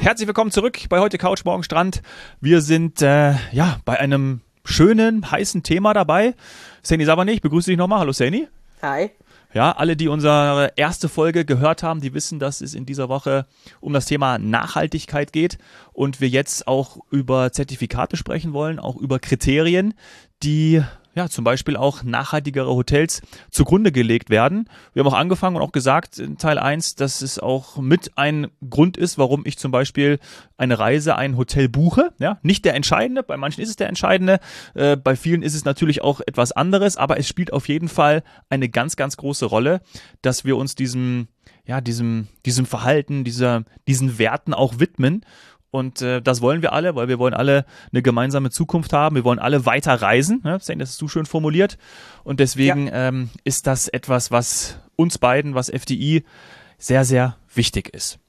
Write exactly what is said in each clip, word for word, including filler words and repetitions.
herzlich willkommen zurück bei heute Couch, morgen Strand. Wir sind äh, ja bei einem schönen, heißen Thema dabei. Saini Sabaneh, ich begrüße dich nochmal. Hallo Saini. Hi. Ja, alle, die unsere erste Folge gehört haben, die wissen, dass es in dieser Woche um das Thema Nachhaltigkeit geht und wir jetzt auch über Zertifikate sprechen wollen, auch über Kriterien, die ja zum Beispiel auch nachhaltigere Hotels zugrunde gelegt werden. Wir haben auch angefangen und auch gesagt in Teil eins, dass es auch mit ein Grund ist, warum ich zum Beispiel eine Reise, ein Hotel buche. Ja, nicht der entscheidende, bei manchen ist es der entscheidende, äh, bei vielen ist es natürlich auch etwas anderes, aber es spielt auf jeden Fall eine ganz, ganz große Rolle, dass wir uns diesem, ja, diesem, diesem Verhalten, dieser, diesen Werten auch widmen. Und äh, das wollen wir alle, weil wir wollen alle eine gemeinsame Zukunft haben. Wir wollen alle weiter reisen. Ne? Das hast du schön formuliert. Und deswegen ja. ähm, ist das etwas, was uns beiden, was F D I, sehr, sehr wichtig ist.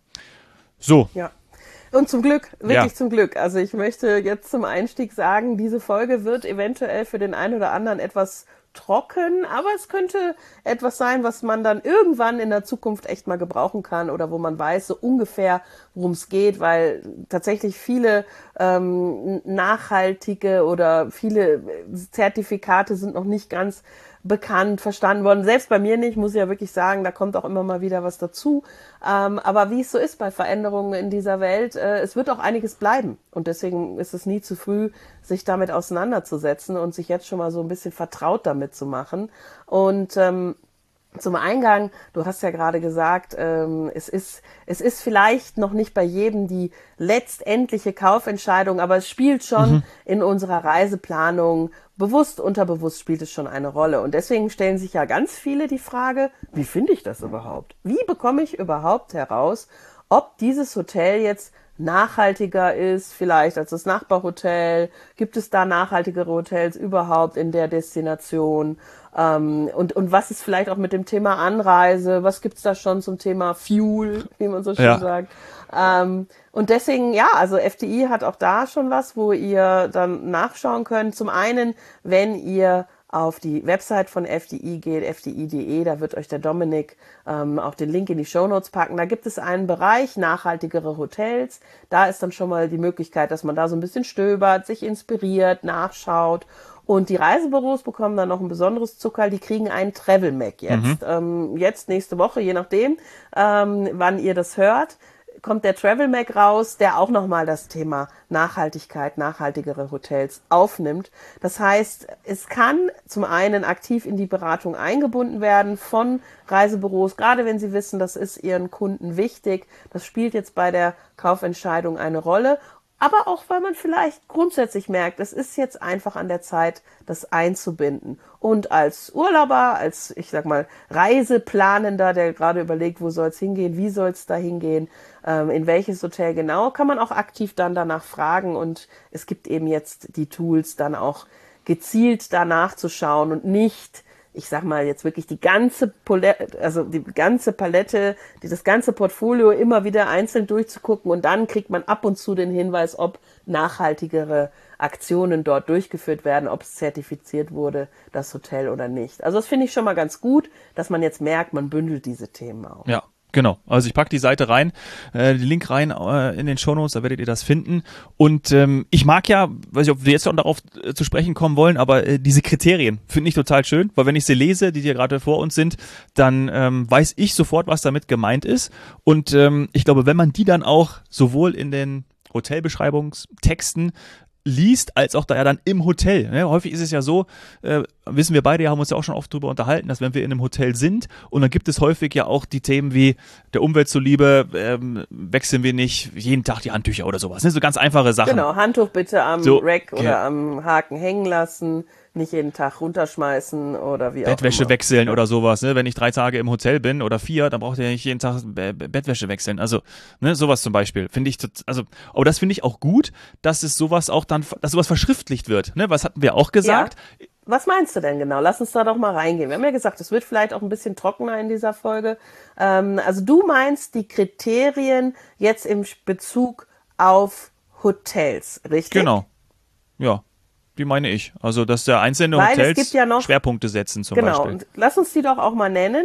So. Ja. Und zum Glück, wirklich ja. zum Glück. Also ich möchte jetzt zum Einstieg sagen, diese Folge wird eventuell für den einen oder anderen etwas trocken, aber es könnte etwas sein, was man dann irgendwann in der Zukunft echt mal gebrauchen kann oder wo man weiß so ungefähr, worum es geht, weil tatsächlich viele ähm, nachhaltige oder viele Zertifikate sind noch nicht ganz bekannt, verstanden worden. Selbst bei mir nicht, muss ich ja wirklich sagen, da kommt auch immer mal wieder was dazu. Ähm, aber wie es so ist bei Veränderungen in dieser Welt, äh, es wird auch einiges bleiben. Und deswegen ist es nie zu früh, sich damit auseinanderzusetzen und sich jetzt schon mal so ein bisschen vertraut damit zu machen. Und ähm, zum Eingang, du hast ja gerade gesagt, ähm, es ist es ist vielleicht noch nicht bei jedem die letztendliche Kaufentscheidung, aber es spielt schon mhm. in unserer Reiseplanung, bewusst, unterbewusst spielt es schon eine Rolle. Und deswegen stellen sich ja ganz viele die Frage, wie finde ich das überhaupt? Wie bekomme ich überhaupt heraus, ob dieses Hotel jetzt nachhaltiger ist, vielleicht als das Nachbarhotel? Gibt es da nachhaltigere Hotels überhaupt in der Destination? Ähm, und, und was ist vielleicht auch mit dem Thema Anreise? Was gibt's da schon zum Thema Fuel, wie man so schön ja. sagt? Ähm, und deswegen, ja, also F D I hat auch da schon was, wo ihr dann nachschauen könnt. Zum einen, wenn ihr auf die Website von F D I geht, f d i punkt d e, da wird euch der Dominik ähm, auch den Link in die Shownotes packen. Da gibt es einen Bereich nachhaltigere Hotels. Da ist dann schon mal die Möglichkeit, dass man da so ein bisschen stöbert, sich inspiriert, nachschaut. Und die Reisebüros bekommen dann noch ein besonderes Zuckerl, die kriegen einen Travel Mac jetzt. Mhm. Ähm, jetzt, nächste Woche, je nachdem, ähm, wann ihr das hört, kommt der Travel Mac raus, der auch nochmal das Thema Nachhaltigkeit, nachhaltigere Hotels aufnimmt. Das heißt, es kann zum einen aktiv in die Beratung eingebunden werden von Reisebüros, gerade wenn sie wissen, das ist ihren Kunden wichtig. Das spielt jetzt bei der Kaufentscheidung eine Rolle. Aber auch, weil man vielleicht grundsätzlich merkt, es ist jetzt einfach an der Zeit, das einzubinden. Und als Urlauber, als, ich sag mal, Reiseplanender, der gerade überlegt, wo soll es hingehen, wie soll es da hingehen, ähm, in welches Hotel genau, kann man auch aktiv dann danach fragen. Und es gibt eben jetzt die Tools, dann auch gezielt danach zu schauen und nicht, ich sag mal jetzt wirklich die ganze Palette, also die ganze Palette, die, das ganze Portfolio immer wieder einzeln durchzugucken und dann kriegt man ab und zu den Hinweis, ob nachhaltigere Aktionen dort durchgeführt werden, ob es zertifiziert wurde, das Hotel oder nicht. Also das finde ich schon mal ganz gut, dass man jetzt merkt, man bündelt diese Themen auch. Ja. Genau, also ich packe die Seite rein, äh, den Link rein äh, in den Shownotes, da werdet ihr das finden. Und ähm, ich mag ja, weiß nicht, ob wir jetzt schon darauf äh, zu sprechen kommen wollen, aber äh, diese Kriterien finde ich total schön, weil wenn ich sie lese, die hier gerade vor uns sind, dann ähm, weiß ich sofort, was damit gemeint ist. Und ähm, ich glaube, wenn man die dann auch sowohl in den Hotelbeschreibungstexten liest, als auch da ja dann im Hotel. Ne? Häufig ist es ja so, äh, wissen wir beide, haben uns ja auch schon oft drüber unterhalten, dass wenn wir in einem Hotel sind und dann gibt es häufig ja auch die Themen wie der Umwelt zuliebe, ähm, wechseln wir nicht jeden Tag die Handtücher oder sowas. Ne? So ganz einfache Sachen. Genau, Handtuch bitte am so, Rack oder ja. am Haken hängen lassen, nicht jeden Tag runterschmeißen oder wie auch immer. Bettwäsche wechseln ja. oder sowas. Ne? Wenn ich drei Tage im Hotel bin oder vier, dann braucht ihr nicht jeden Tag Be- Be- Bettwäsche wechseln. Also ne, sowas zum Beispiel finde ich, also, aber das finde ich auch gut, dass es sowas auch dann, dass sowas verschriftlicht wird. Ne? Was hatten wir auch gesagt? Ja. Was meinst du denn genau? Lass uns da doch mal reingehen. Wir haben ja gesagt, es wird vielleicht auch ein bisschen trockener in dieser Folge. Ähm, also du meinst die Kriterien jetzt im Bezug auf Hotels, richtig? Genau, ja. Die meine ich. Also, dass der einzelne Weil Hotels es gibt ja noch, Schwerpunkte setzen zum genau, Beispiel. Genau, lass uns die doch auch mal nennen,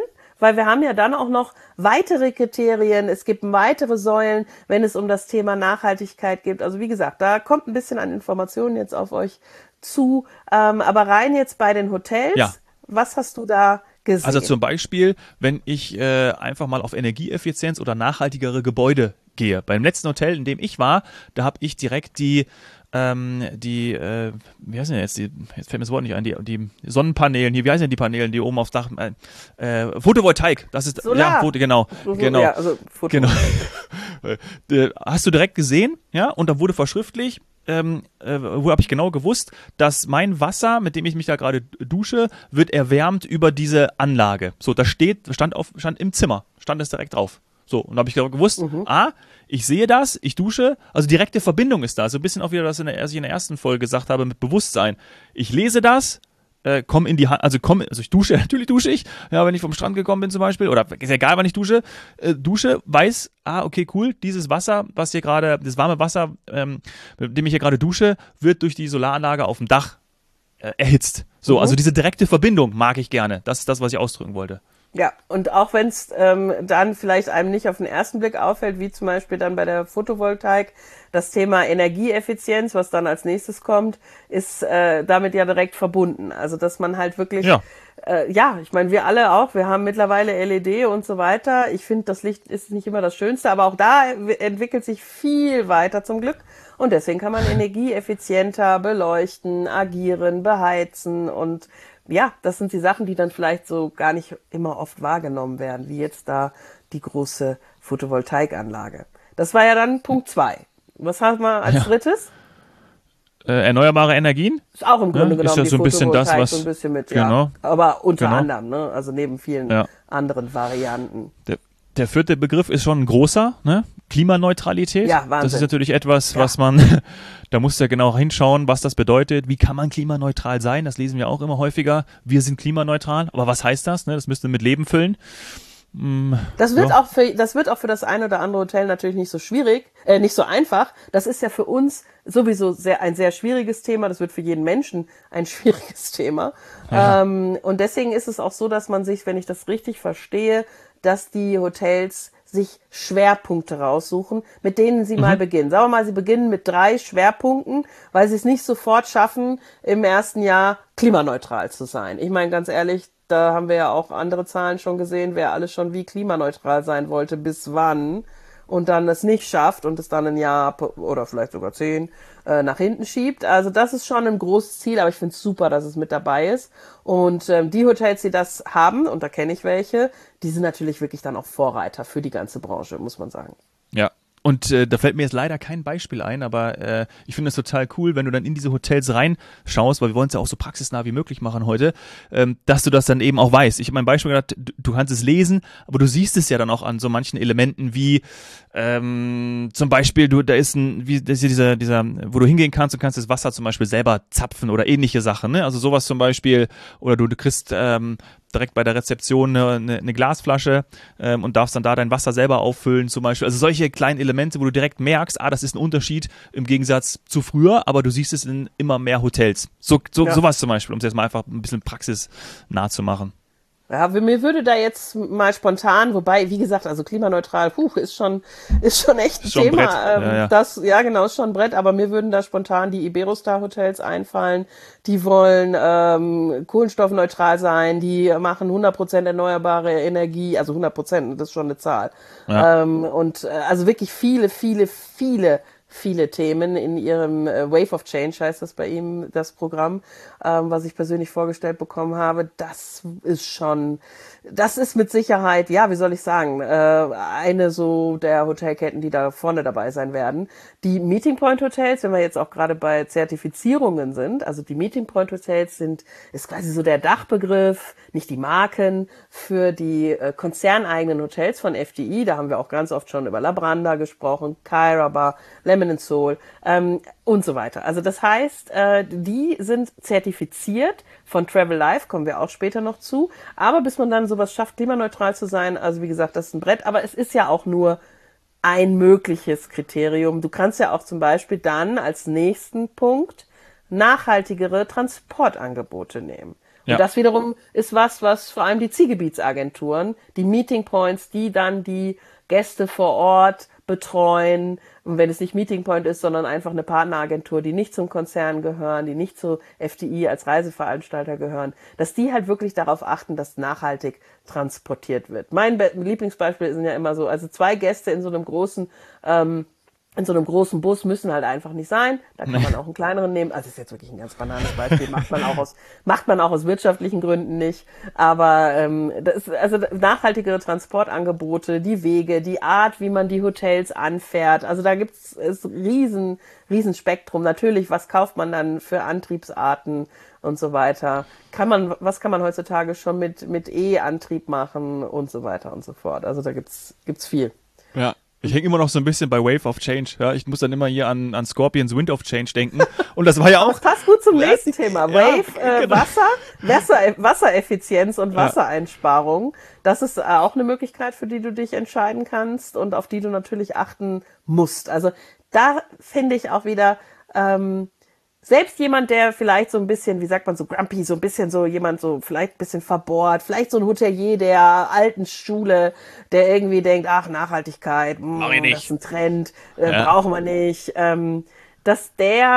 weil wir haben ja dann auch noch weitere Kriterien, es gibt weitere Säulen, wenn es um das Thema Nachhaltigkeit geht. Also wie gesagt, da kommt ein bisschen an Informationen jetzt auf euch zu, ähm, aber rein jetzt bei den Hotels, Ja. was hast du da gesehen? Also zum Beispiel, wenn ich äh, einfach mal auf Energieeffizienz oder nachhaltigere Gebäude gehe. Beim letzten Hotel, in dem ich war, da habe ich direkt die ähm, die, äh, wie heißen denn jetzt, die, jetzt fällt mir das Wort nicht ein, die, die Sonnenpanelen, hier, wie heißen denn die Panelen, die oben aufs Dach, äh, äh, Photovoltaik, das ist, Solar. ja, Foto, genau, So- so- genau, ja, also genau. Photovoltaik. Äh, Hast du direkt gesehen, ja, und da wurde verschriftlich, ähm, äh, wo habe ich genau gewusst, dass mein Wasser, mit dem ich mich da gerade dusche, wird erwärmt über diese Anlage. So, das steht, stand auf, stand im Zimmer, stand es direkt drauf. So, und da habe ich gewusst, Mhm. ah, ich sehe das, ich dusche, also direkte Verbindung ist da. So ein bisschen auch wieder, was in der, was ich in der ersten Folge gesagt habe, mit Bewusstsein. Ich lese das, äh, komm in die Hand, also komm, also ich dusche, natürlich dusche ich, ja, wenn ich vom Strand gekommen bin zum Beispiel, oder ist ja egal, wann ich dusche, äh, dusche, weiß, ah, okay, cool, dieses Wasser, was hier gerade, das warme Wasser, ähm, mit dem ich hier gerade dusche, wird durch die Solaranlage auf dem Dach äh, erhitzt. So, Mhm. also diese direkte Verbindung mag ich gerne. Das ist das, was ich ausdrücken wollte. Ja, und auch wenn es ähm, dann vielleicht einem nicht auf den ersten Blick auffällt, wie zum Beispiel dann bei der Photovoltaik, das Thema Energieeffizienz, was dann als nächstes kommt, ist äh, damit ja direkt verbunden. Also dass man halt wirklich, Ja. äh, ja, ich meine, wir alle auch, wir haben mittlerweile L E D und so weiter. Ich finde, das Licht ist nicht immer das Schönste, aber auch da entwickelt sich viel weiter zum Glück. Und deswegen kann man energieeffizienter beleuchten, agieren, beheizen und ja, das sind die Sachen, die dann vielleicht so gar nicht immer oft wahrgenommen werden, wie jetzt da die große Photovoltaikanlage. Das war ja dann Punkt zwei. Was haben wir als Ja. drittes? Äh, erneuerbare Energien? Ist auch im Grunde Ja, ist genommen ja die so ein bisschen das, Photovoltaik was- so ein bisschen mit, genau. ja. Aber unter Genau. anderem, ne? Also neben vielen Ja. anderen Varianten. Der, der vierte Begriff ist schon ein großer, ne? Klimaneutralität. Ja, Wahnsinn. Das ist natürlich etwas, Ja. was man, da muss ja genau hinschauen, was das bedeutet. Wie kann man klimaneutral sein? Das lesen wir auch immer häufiger. Wir sind klimaneutral. Aber was heißt das? Ne? Das müsst ihr mit Leben füllen. Mm, Das wird Ja. auch für, das wird auch für das ein oder andere Hotel natürlich nicht so schwierig, äh, nicht so einfach. Das ist ja für uns sowieso sehr, ein sehr schwieriges Thema. Das wird für jeden Menschen ein schwieriges Thema. Ja. Ähm, und deswegen ist es auch so, dass man sich, wenn ich das richtig verstehe, dass die Hotels sich Schwerpunkte raussuchen, mit denen sie mal beginnen. Sagen wir mal, sie beginnen mit drei Schwerpunkten, weil sie es nicht sofort schaffen, im ersten Jahr klimaneutral zu sein. Ich meine, ganz ehrlich, da haben wir ja auch andere Zahlen schon gesehen, wer alles schon wie klimaneutral sein wollte, bis wann und dann es nicht schafft und es dann ein Jahr oder vielleicht sogar zehn äh, nach hinten schiebt. Also das ist schon ein großes Ziel, aber ich finde es super, dass es mit dabei ist. Und ähm, die Hotels, die das haben, und da kenne ich welche, die sind natürlich wirklich dann auch Vorreiter für die ganze Branche, muss man sagen. Ja. Und äh, da fällt mir jetzt leider kein Beispiel ein, aber äh, ich finde es total cool, wenn du dann in diese Hotels reinschaust, weil wir wollen es ja auch so praxisnah wie möglich machen heute, ähm, dass du das dann eben auch weißt. Ich habe mein Beispiel gedacht, du, du kannst es lesen, aber du siehst es ja dann auch an so manchen Elementen wie ähm, zum Beispiel, du, da ist ein, wie das ist dieser, dieser, wo du hingehen kannst und kannst das Wasser zum Beispiel selber zapfen oder ähnliche Sachen, ne? Also sowas zum Beispiel, oder du, du kriegst ähm, direkt bei der Rezeption eine, eine, eine Glasflasche ähm, und darfst dann da dein Wasser selber auffüllen zum Beispiel. Also solche kleinen Elemente, wo du direkt merkst, ah, das ist ein Unterschied im Gegensatz zu früher, aber du siehst es in immer mehr Hotels. So, so Ja. sowas zum Beispiel, um es jetzt mal einfach ein bisschen praxisnah zu machen. Ja, mir würde da jetzt mal spontan, wobei, wie gesagt, also klimaneutral, puh, ist schon, ist schon echt ein Ist schon ein Thema. Brett, Ähm, ja, ja. Das, ja, genau, ist schon ein Brett, aber mir würden da spontan die Iberostar-Hotels einfallen. Die wollen ähm, kohlenstoffneutral sein, die machen hundert Prozent erneuerbare Energie, also hundert Prozent, das ist schon eine Zahl. Ja. Ähm, und äh, also wirklich viele, viele, viele viele Themen in ihrem äh, Wave of Change, heißt das bei ihm, das Programm, ähm, was ich persönlich vorgestellt bekommen habe. Das ist schon, das ist mit Sicherheit, ja, wie soll ich sagen, äh, eine so der Hotelketten, die da vorne dabei sein werden. Die Meeting Point Hotels, wenn wir jetzt auch gerade bei Zertifizierungen sind, also die Meeting Point Hotels sind, ist quasi so der Dachbegriff, nicht die Marken, für die äh, konzerneigenen Hotels von F D I. Da haben wir auch ganz oft schon über Labranda gesprochen, Kyra Bar, Lemon and Soul ähm, und so weiter. Also das heißt, äh, die sind zertifiziert von Travel Life, kommen wir auch später noch zu. Aber bis man dann sowas schafft, klimaneutral zu sein, also wie gesagt, das ist ein Brett. Aber es ist ja auch nur ein mögliches Kriterium. Du kannst ja auch zum Beispiel dann als nächsten Punkt nachhaltigere Transportangebote nehmen. Ja. Und das wiederum ist was, was vor allem die Zielgebietsagenturen, die Meeting Points, die dann die Gäste vor Ort betreuen. Und wenn es nicht Meeting Point ist, sondern einfach eine Partneragentur, die nicht zum Konzern gehören, die nicht zu F D I als Reiseveranstalter gehören, dass die halt wirklich darauf achten, dass nachhaltig transportiert wird. Mein Be- Lieblingsbeispiel sind ja immer so, also zwei Gäste in so einem großen ähm, in so einem großen Bus müssen halt einfach nicht sein. Da kann man auch einen kleineren nehmen. Also das ist jetzt wirklich ein ganz banales Beispiel. Macht man auch aus, macht man auch aus wirtschaftlichen Gründen nicht. Aber ähm, das ist, also nachhaltigere Transportangebote, die Wege, die Art, wie man die Hotels anfährt. Also da gibt's es riesen, riesen Spektrum. Natürlich, was kauft man dann für Antriebsarten und so weiter? Kann man, was kann man heutzutage schon mit mit E-Antrieb machen und so weiter und so fort? Also da gibt's gibt's viel. Ja. Ich hänge immer noch so ein bisschen bei Wave of Change. Ja, ich muss dann immer hier an, an Scorpions Wind of Change denken. Und das war ja auch. Das passt gut zum nächsten Thema. Wave, ja, äh, genau. Wasser, Wasser, Wassereffizienz und Wassereinsparung. Das ist äh, auch eine Möglichkeit, für die du dich entscheiden kannst und auf die du natürlich achten musst. Also da finde ich auch wieder, ähm, selbst jemand, der vielleicht so ein bisschen, wie sagt man, so grumpy, so ein bisschen so jemand so vielleicht ein bisschen verbohrt, vielleicht so ein Hotelier der alten Schule, der irgendwie denkt, ach, Nachhaltigkeit, mh, das ist ein Trend, äh, Ja. brauchen wir nicht, ähm, dass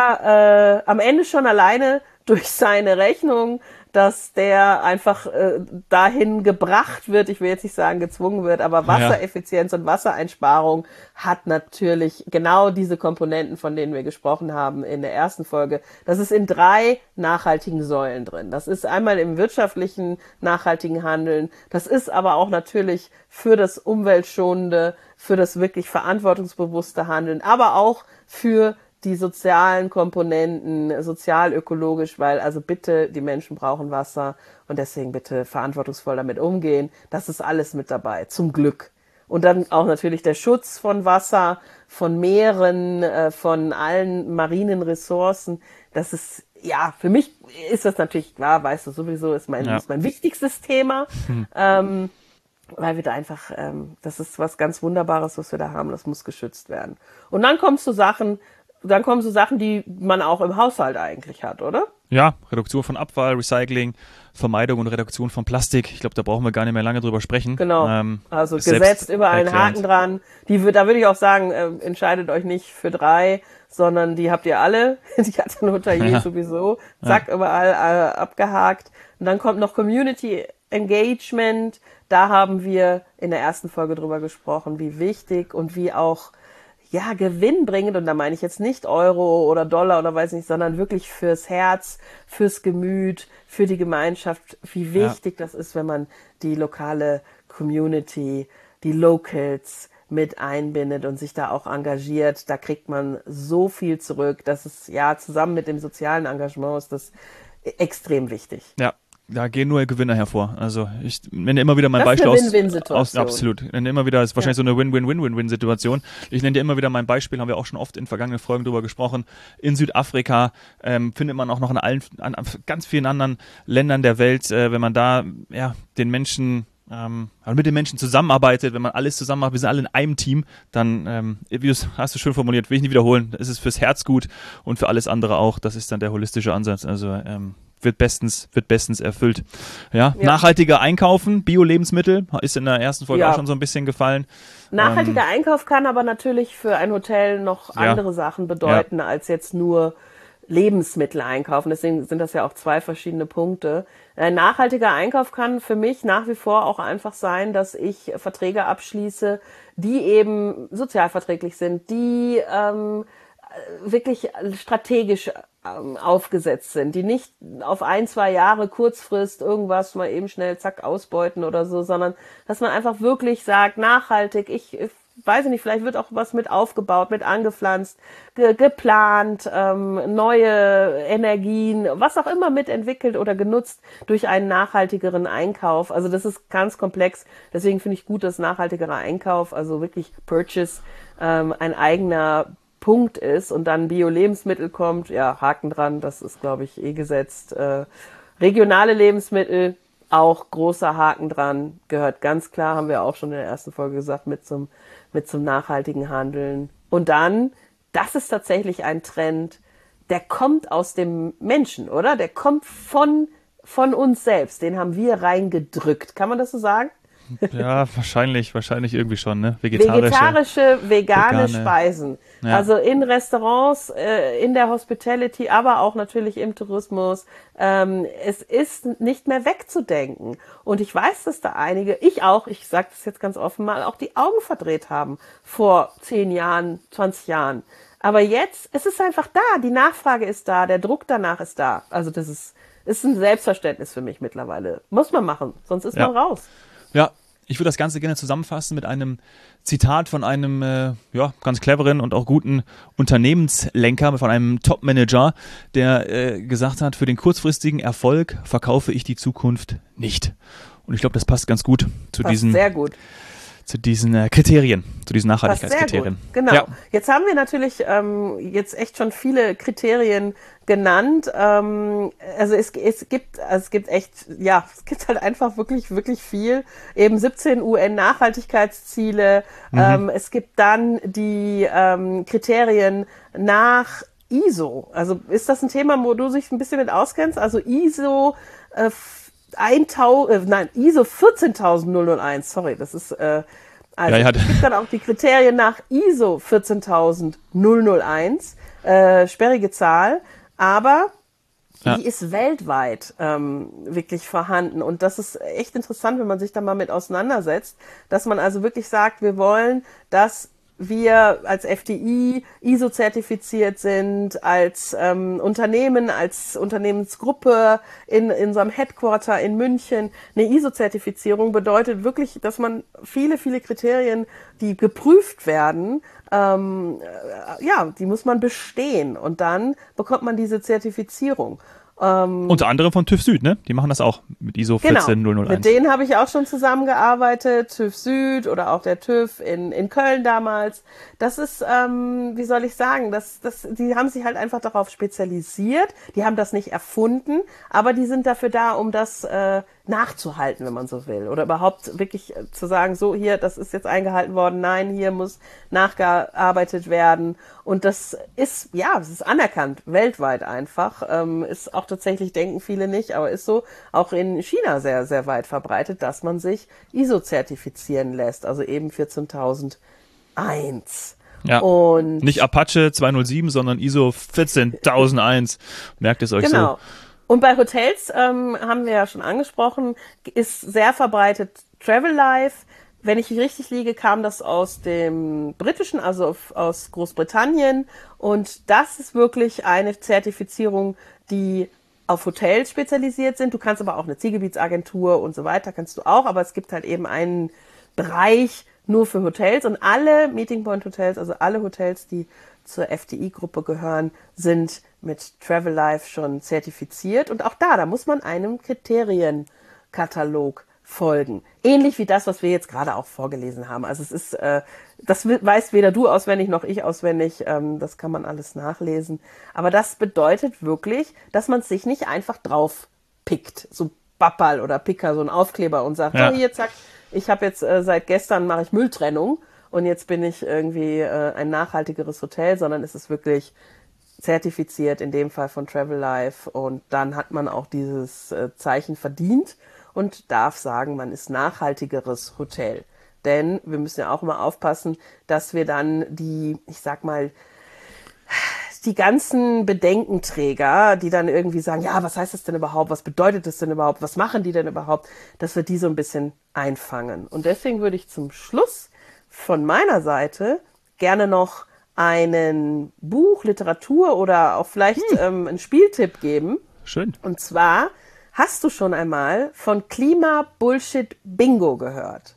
der äh, am Ende schon alleine durch seine Rechnung, dass der einfach äh, dahin gebracht wird, ich will jetzt nicht sagen gezwungen wird, aber Wassereffizienz und Wassereinsparung hat natürlich genau diese Komponenten, von denen wir gesprochen haben in der ersten Folge. Das ist in drei nachhaltigen Säulen drin. Das ist einmal im wirtschaftlichen nachhaltigen Handeln, das ist aber auch natürlich für das umweltschonende, für das wirklich verantwortungsbewusste Handeln, aber auch für die sozialen Komponenten, sozial-ökologisch, weil also bitte, die Menschen brauchen Wasser und deswegen bitte verantwortungsvoll damit umgehen. Das ist alles mit dabei, zum Glück. Und dann auch natürlich der Schutz von Wasser, von Meeren, äh, von allen marinen Ressourcen. Das ist, ja, für mich ist das natürlich klar, weißt du sowieso, ist mein, Ja. ist mein wichtigstes Thema. Hm. Ähm, weil wir da einfach, ähm, das ist was ganz Wunderbares, was wir da haben, das muss geschützt werden. Und dann kommen so Sachen, dann kommen so Sachen, die man auch im Haushalt eigentlich hat, oder? Ja, Reduktion von Abfall, Recycling, Vermeidung und Reduktion von Plastik. Ich glaube, da brauchen wir gar nicht mehr lange drüber sprechen. Genau, Ähm, also selbst gesetzt überall einen erklärend. Haken dran. Die, wür- da würde ich auch sagen, äh, entscheidet euch nicht für drei, sondern die habt ihr alle. Die hat ein Hotelier Ja. sowieso. Zack, überall äh, abgehakt. Und dann kommt noch Community Engagement. Da haben wir in der ersten Folge drüber gesprochen, wie wichtig und wie auch ja, gewinnbringend, und da meine ich jetzt nicht Euro oder Dollar oder weiß nicht, sondern wirklich fürs Herz, fürs Gemüt, für die Gemeinschaft, wie wichtig das ist, wenn man die lokale Community, die Locals mit einbindet und sich da auch engagiert. Da kriegt man so viel zurück. Das ist ja zusammen mit dem sozialen Engagement ist das extrem wichtig. Ja, da gehen nur Gewinner hervor. Also ich nenne immer wieder mein Das ist Beispiel eine aus, Win-Win-Situation. aus absolut. Ich nenne immer wieder, das ist wahrscheinlich so eine Win-Win-Win-Win-Win-Situation. Ich nenne dir immer wieder mein Beispiel, haben wir auch schon oft in vergangenen Folgen drüber gesprochen. In Südafrika ähm, findet man auch noch in allen, an, an ganz vielen anderen Ländern der Welt, äh, wenn man da ja den Menschen ähm, mit den Menschen zusammenarbeitet, wenn man alles zusammen macht, wir sind alle in einem Team, dann, ähm, wie du es hast du schön formuliert, will ich nicht wiederholen, das ist fürs Herz gut und für alles andere auch. Das ist dann der holistische Ansatz. Also ähm, wird bestens, wird bestens erfüllt. Ja, Ja. nachhaltiger Einkaufen, Bio-Lebensmittel, ist in der ersten Folge Ja. auch schon so ein bisschen gefallen. Nachhaltiger ähm, Einkauf kann aber natürlich für ein Hotel noch Ja. andere Sachen bedeuten, ja. als jetzt nur Lebensmittel einkaufen. Deswegen sind das ja auch zwei verschiedene Punkte. Ein nachhaltiger Einkauf kann für mich nach wie vor auch einfach sein, dass ich Verträge abschließe, die eben sozialverträglich sind, die ähm, wirklich strategisch ähm, aufgesetzt sind, die nicht auf ein, zwei Jahre Kurzfrist irgendwas mal eben schnell zack ausbeuten oder so, sondern dass man einfach wirklich sagt, nachhaltig, ich, ich weiß ich nicht, vielleicht wird auch was mit aufgebaut, mit angepflanzt, ge- geplant, ähm, neue Energien, was auch immer mitentwickelt oder genutzt durch einen nachhaltigeren Einkauf. Also das ist ganz komplex. Deswegen finde ich gut, dass nachhaltigerer Einkauf, also wirklich Purchase, ähm, ein eigener Punkt ist und dann Bio-Lebensmittel kommt. Ja, Haken dran, das ist, glaube ich, eh gesetzt. Äh, regionale Lebensmittel, auch großer Haken dran, gehört ganz klar, haben wir auch schon in der ersten Folge gesagt, mit zum, mit zum nachhaltigen Handeln. Und dann, das ist tatsächlich ein Trend, der kommt aus dem Menschen, oder? Der kommt von, von uns selbst, den haben wir reingedrückt. Kann man das so sagen? Ja, wahrscheinlich, wahrscheinlich irgendwie schon, ne? Vegetarische, Vegetarische, vegane, vegane Speisen. Ja. Also in Restaurants, äh, in der Hospitality, aber auch natürlich im Tourismus. Ähm, es ist nicht mehr wegzudenken. Und ich weiß, dass da einige, ich auch, ich sage das jetzt ganz offen mal, auch die Augen verdreht haben vor zehn Jahren, zwanzig Jahren. Aber jetzt, es ist einfach da, die Nachfrage ist da, der Druck danach ist da. Also das ist, ist ein Selbstverständnis für mich mittlerweile. Muss man machen, sonst ist Ja. man raus. Ja, ich würde das Ganze gerne zusammenfassen mit einem Zitat von einem äh, ja, ganz cleveren und auch guten Unternehmenslenker, von einem Top-Manager, der äh, gesagt hat, für den kurzfristigen Erfolg verkaufe ich die Zukunft nicht. Und ich glaube, das passt ganz gut zu Passt diesen, sehr gut. zu diesen äh, Kriterien, zu diesen Passt sehr Nachhaltigkeitskriterien. gut. Genau. Ja. Jetzt haben wir natürlich ähm, jetzt echt schon viele Kriterien genannt. Ähm, also es, es gibt, also es gibt echt, ja, es gibt halt einfach wirklich, wirklich viel. Eben siebzehn U N-Nachhaltigkeitsziele. Mhm. Ähm, es gibt dann die ähm, Kriterien nach I S O. Also ist das ein Thema, wo du dich ein bisschen mit auskennst? Also I S O äh, tausend, äh, nein, I S O vierzehntausendeins, sorry, das ist äh, also Ja, ja. es gibt dann auch die Kriterien nach I S O vierzehntausendeins, äh, sperrige Zahl, aber Ja. die ist weltweit ähm, wirklich vorhanden. Und das ist echt interessant, wenn man sich da mal mit auseinandersetzt, dass man also wirklich sagt, wir wollen, dass wir als F D I I S O-zertifiziert sind, als ähm, Unternehmen, als Unternehmensgruppe in, in unserem Headquarter in München. Eine I S O-Zertifizierung bedeutet wirklich, dass man viele, viele Kriterien, die geprüft werden, ähm, äh, ja, die muss man bestehen und dann bekommt man diese Zertifizierung. Ähm, Unter anderem von TÜV Süd, ne? Die machen das auch mit I S O Genau, vierzehntausendeins. mit denen habe ich auch schon zusammengearbeitet, TÜV Süd oder auch der TÜV in, in Köln damals. Das ist, ähm, wie soll ich sagen, das, das, die haben sich halt einfach darauf spezialisiert, die haben das nicht erfunden, aber die sind dafür da, um das äh, nachzuhalten, wenn man so will. Oder überhaupt wirklich äh, zu sagen, so hier, das ist jetzt eingehalten worden, nein, hier muss nachgearbeitet werden. Und das ist, ja, das ist anerkannt, weltweit einfach. Ähm, ist auch tatsächlich, denken viele nicht, aber ist so, auch in China sehr, sehr weit verbreitet, dass man sich I S O-zertifizieren lässt, also eben vierzehntausend eins. Ja. Und Nicht Apache zweihundertsieben, sondern I S O vierzehntausendeins. Merkt es euch genau. so. Und bei Hotels, ähm, haben wir ja schon angesprochen, ist sehr verbreitet Travel Life. Wenn ich richtig liege, kam das aus dem Britischen, also auf, aus Großbritannien. Und das ist wirklich eine Zertifizierung, die auf Hotels spezialisiert sind. Du kannst aber auch eine Zielgebietsagentur und so weiter, kannst du auch. Aber es gibt halt eben einen Bereich nur für Hotels. Und alle Meeting Point Hotels, also alle Hotels, die zur F D I-Gruppe gehören, sind mit Travel Life schon zertifiziert. Und auch da, da muss man einem Kriterienkatalog folgen. Ähnlich wie das, was wir jetzt gerade auch vorgelesen haben. Also es ist, äh, das weiß weder du auswendig noch ich auswendig. Ähm, das kann man alles nachlesen. Aber das bedeutet wirklich, dass man sich nicht einfach drauf pickt. So Bappal oder Picker, so ein Aufkleber und sagt, Ja. so hier, zack, ich habe jetzt äh, seit gestern mache ich Mülltrennung. Und jetzt bin ich irgendwie äh, ein nachhaltigeres Hotel, sondern es ist wirklich zertifiziert, in dem Fall von Travel Life. Und dann hat man auch dieses äh, Zeichen verdient und darf sagen, man ist nachhaltigeres Hotel. Denn wir müssen ja auch immer aufpassen, dass wir dann die, ich sag mal, die ganzen Bedenkenträger, die dann irgendwie sagen, ja, was heißt das denn überhaupt? Was bedeutet das denn überhaupt? Was machen die denn überhaupt? Dass wir die so ein bisschen einfangen. Und deswegen würde ich zum Schluss von meiner Seite gerne noch einen Buch, Literatur oder auch vielleicht hm. ähm, einen Spieltipp geben. Schön. Und zwar, hast du schon einmal von Klima-Bullshit-Bingo gehört?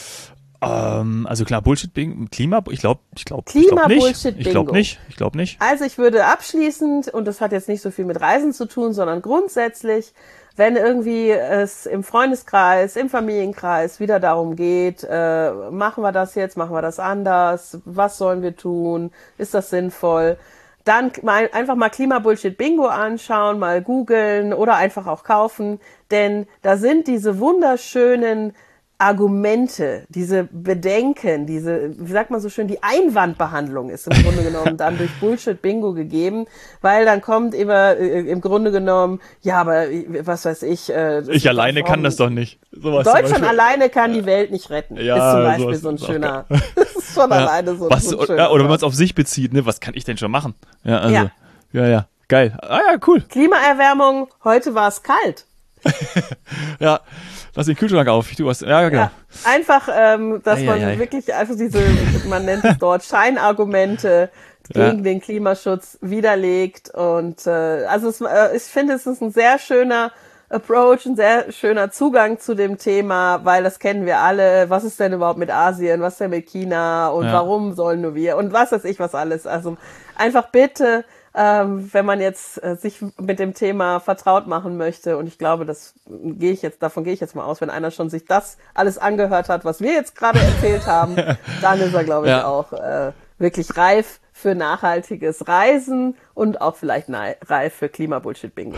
Ähm, also klar, Bullshit-Bingo, Klima, ich glaube ich glaub, Klima, ich glaub nicht. Bullshit, Ich glaube Bingo. nicht, ich glaube nicht. Also ich würde abschließend, und das hat jetzt nicht so viel mit Reisen zu tun, sondern grundsätzlich, wenn irgendwie es im Freundeskreis, im Familienkreis wieder darum geht, äh, machen wir das jetzt, machen wir das anders, was sollen wir tun, ist das sinnvoll, dann mal, einfach mal Klima-Bullshit-Bingo anschauen, mal googeln oder einfach auch kaufen, denn da sind diese wunderschönen Argumente, diese Bedenken, diese, wie sagt man so schön, die Einwandbehandlung ist im Grunde genommen dann durch Bullshit-Bingo gegeben, weil dann kommt immer äh, im Grunde genommen, ja, aber was weiß ich. Äh, ich alleine kann das doch nicht. Sowas Deutschland alleine kann die Welt nicht retten. Ja, ist zum Beispiel so ein schöner, das ist schon ja. alleine so, was, so ein schöner. Ja, oder wenn man es auf sich bezieht, ne, was kann ich denn schon machen? Ja, also, ja, ja, ja, geil. Ah ja, cool. Klimaerwärmung, heute war es kalt. Ja, lass den Kühlschrank auf. Du hast, ja, genau. Ja, einfach, ähm, dass ei, man ei, ei. wirklich einfach diese, man nennt es dort Scheinargumente gegen ja. den Klimaschutz widerlegt. Und äh, also es, äh, ich finde, es ist ein sehr schöner Approach, ein sehr schöner Zugang zu dem Thema, weil das kennen wir alle. Was ist denn überhaupt mit Asien? Was ist denn mit China? Und ja. warum sollen nur wir? Und was weiß ich, was alles. Also einfach bitte, ähm, wenn man jetzt äh, sich mit dem Thema vertraut machen möchte, und ich glaube, das gehe ich jetzt, davon gehe ich jetzt mal aus, wenn einer schon sich das alles angehört hat, was wir jetzt gerade erzählt haben, dann ist er, glaube ich, ja. auch äh, wirklich reif für nachhaltiges Reisen und auch vielleicht reif für Klimabullshit-Bingo.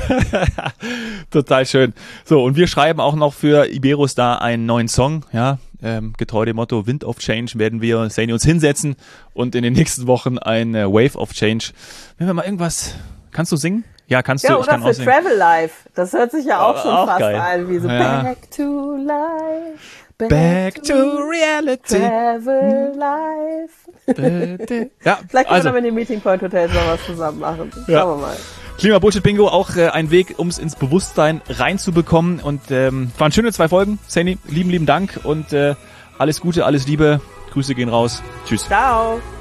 Total schön. So, und wir schreiben auch noch für Iberostar einen neuen Song, ja, ähm, getreu dem Motto Wind of Change werden wir Saini uns hinsetzen und in den nächsten Wochen ein äh, Wave of Change. Wenn wir mal irgendwas, kannst du singen? Ja, kannst ja, du. Ich oder kann für auch singen. Travel Life. Das hört sich ja auch oh, schon auch fast geil. an wie so ja. Back to Life. Back, Back to, to reality. Travel Life. Ja, vielleicht können also. wir mit den Meeting Point Hotels noch was zusammen machen. Schauen ja. wir mal. Klima-Bullshit-Bingo, auch äh, ein Weg, um es ins Bewusstsein reinzubekommen. Und ähm, waren schöne zwei Folgen. Saini, lieben, lieben Dank und äh, alles Gute, alles Liebe. Grüße gehen raus. Tschüss. Ciao.